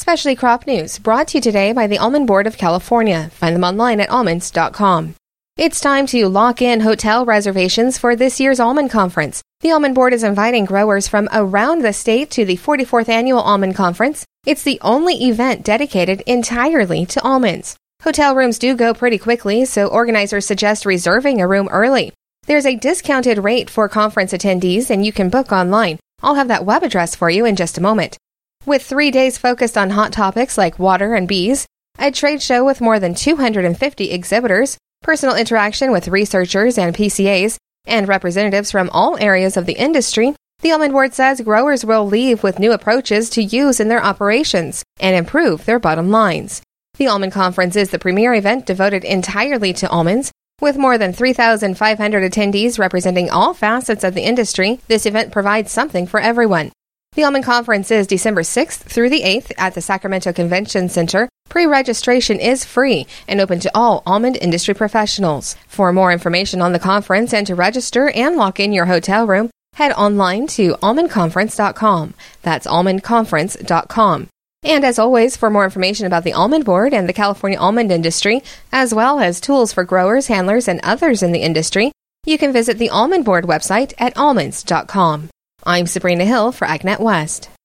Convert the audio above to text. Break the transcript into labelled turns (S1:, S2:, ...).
S1: Specialty crop news brought to you today by the Almond Board of California. Find them online at almonds.com. It's time to lock in hotel reservations for this year's Almond Conference. The Almond Board is inviting growers from around the state to the 44th Annual Almond Conference. It's the only event dedicated entirely to almonds. Hotel rooms do go pretty quickly, so organizers suggest reserving a room early. There's a discounted rate for conference attendees, and you can book online. I'll have that web address for you in just a moment. With 3 days focused on hot topics like water and bees, a trade show with more than 250 exhibitors, personal interaction with researchers and PCAs, and representatives from all areas of the industry, the Almond Board says growers will leave with new approaches to use in their operations and improve their bottom lines. The Almond Conference is the premier event devoted entirely to almonds. With more than 3,500 attendees representing all facets of the industry, this event provides something for everyone. The Almond Conference is December 6th through the 8th at the Sacramento Convention Center. Pre-registration is free and open to all almond industry professionals. For more information on the conference and to register and lock in your hotel room, head online to almondconference.com. That's almondconference.com. And as always, for more information about the Almond Board and the California almond industry, as well as tools for growers, handlers, and others in the industry, you can visit the Almond Board website at almonds.com. I'm Sabrina Hill for AgNet West.